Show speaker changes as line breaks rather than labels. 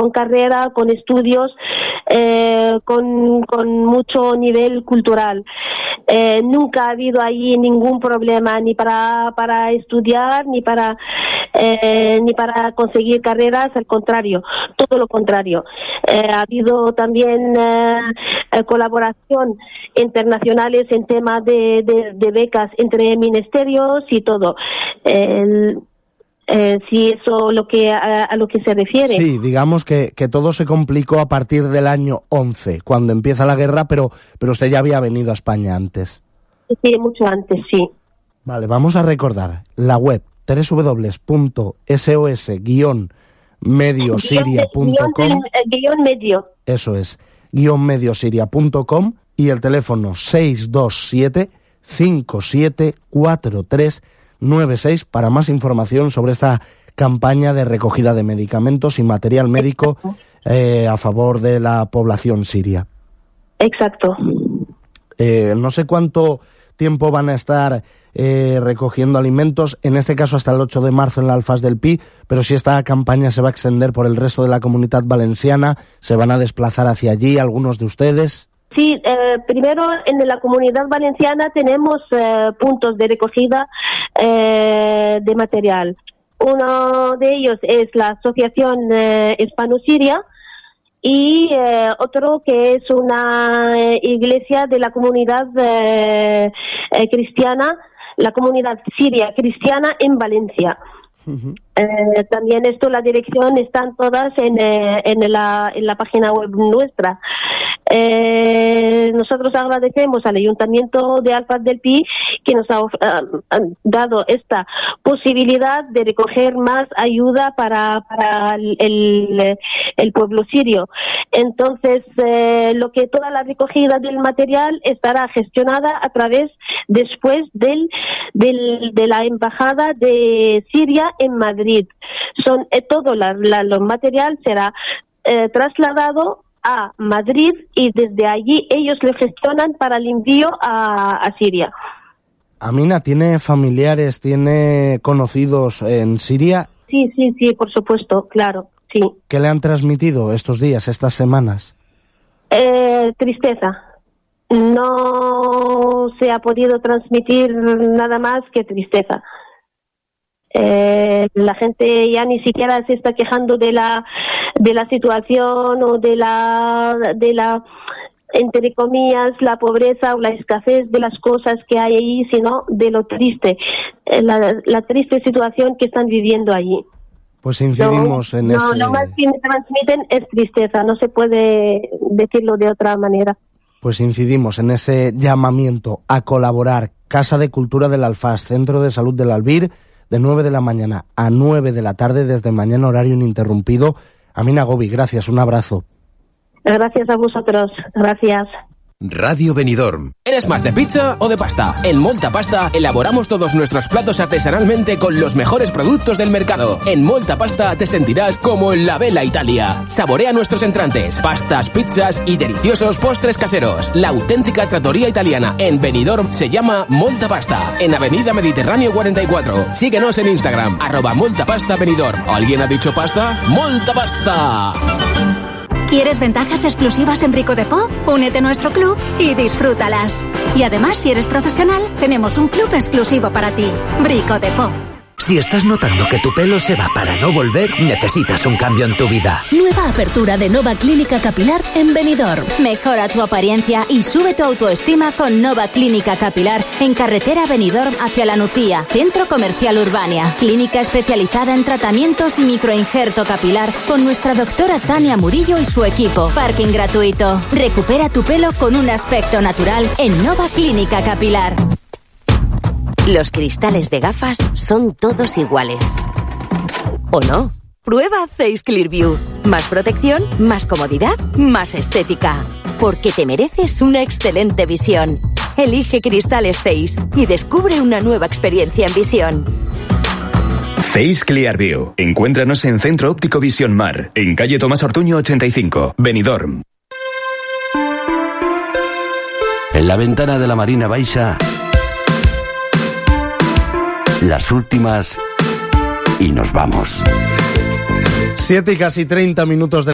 con carrera, con estudios, con mucho nivel cultural. Nunca ha habido ahí ningún problema ni para estudiar ni para conseguir carreras, al contrario, todo lo contrario. Ha habido también colaboración internacionales en temas de becas entre ministerios y todo. Si eso a lo que se refiere.
Sí, digamos que todo se complicó a partir del año 11, cuando empieza la guerra, pero usted ya había venido a España antes.
Sí, mucho antes, sí.
Vale, vamos a recordar la web www.sos-mediosiria.com.
Medio.
Eso es, _mediosiria.com y el teléfono 627-574396 para más información sobre esta campaña de recogida de medicamentos y material médico a favor de la población siria.
Exacto.
No sé cuánto tiempo van a estar recogiendo alimentos, en este caso hasta el 8 de marzo en la Alfaz del Pi, pero si esta campaña se va a extender por el resto de la Comunitat Valenciana, ¿se van a desplazar hacia allí algunos de ustedes?
Sí, primero en la Comunidad Valenciana tenemos puntos de recogida de material. Uno de ellos es la Asociación Hispano-Siria y otro que es una iglesia de la comunidad cristiana, la comunidad siria cristiana en Valencia. Uh-huh. También la dirección están todas en la página web nuestra. Nosotros agradecemos al Ayuntamiento de Alfaz del Pi que nos ha dado esta posibilidad de recoger más ayuda para el pueblo sirio. Entonces, toda la recogida del material estará gestionada a través después de la embajada de Siria en Madrid. Todo lo material será trasladado a Madrid y desde allí ellos lo gestionan para el envío a Siria.
Amina, ¿tiene familiares, tiene conocidos en Siria?
Sí, por supuesto, claro, sí.
¿Qué le han transmitido estos días, estas semanas?
Tristeza. No se ha podido transmitir nada más que tristeza. La gente ya ni siquiera se está quejando de la situación o de la entre comillas la pobreza o la escasez de las cosas que hay ahí, sino de lo triste, la triste situación que están viviendo allí.
Pues incidimos en ese...
Lo más que me transmiten es tristeza, no se puede decirlo de otra manera.
Pues incidimos en ese llamamiento a colaborar. Casa de Cultura del Alfaz, Centro de Salud del Albir, de 9 de la mañana a 9 de la tarde, desde mañana, horario ininterrumpido. Amina Gobi, gracias, un abrazo.
Gracias a vosotros, gracias.
Radio Benidorm.
¿Eres más de pizza o de pasta? En Molta Pasta elaboramos todos nuestros platos artesanalmente con los mejores productos del mercado. En Molta Pasta te sentirás como en la Bella Italia. Saborea nuestros entrantes, pastas, pizzas y deliciosos postres caseros. La auténtica trattoria italiana en Benidorm se llama Molta Pasta, en Avenida Mediterráneo 44. Síguenos en Instagram, @MoltaPastaBenidorm. ¿Alguien ha dicho pasta? ¡Molta Pasta!
¿Quieres ventajas exclusivas en Brico Dépôt? Únete a nuestro club y disfrútalas. Y además, si eres profesional, tenemos un club exclusivo para ti. Brico Dépôt.
Si estás notando que tu pelo se va para no volver, necesitas un cambio en tu vida.
Nueva apertura de Nova Clínica Capilar en Benidorm. Mejora tu apariencia y sube tu autoestima con Nova Clínica Capilar en carretera Benidorm hacia La Nucía, Centro Comercial Urbania. Clínica especializada en tratamientos y microinjerto capilar con nuestra doctora Tania Murillo y su equipo. Parking gratuito. Recupera tu pelo con un aspecto natural en Nova Clínica Capilar.
Los cristales de gafas son todos iguales. ¿O no? Prueba Zeiss Clearview. Más protección, más comodidad, más estética. Porque te mereces una excelente visión. Elige cristales Zeiss y descubre una nueva experiencia en visión.
Zeiss Clearview. Encuéntranos en Centro Óptico Visión Mar, en calle Tomás Ortuño 85, Benidorm.
En la ventana de la Marina Baixa, las últimas y nos vamos.
7 y casi 30 minutos de